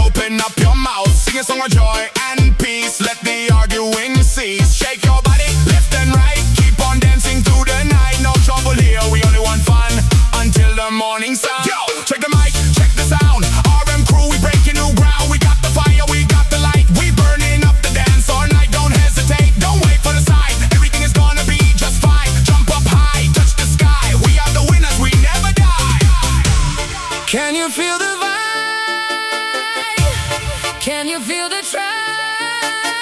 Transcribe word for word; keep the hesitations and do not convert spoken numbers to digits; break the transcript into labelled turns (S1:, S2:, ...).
S1: open up your mouth, sing a song of joy and peace. Let the arguing cease. Shake your body left and right, keep on dancing through the night. No trouble here, we only want fun until the morning sun. Yo, check the mic, check the sound. R M crew, we breaking new ground. We got the fire, we got the light. We burning up the dance all night. Don't hesitate, don't wait for the sign. Everything is gonna be just fine. Jump up high, touch the sky. We are the winners, we never die. Can you feel the vibe? Can you feel the tribe?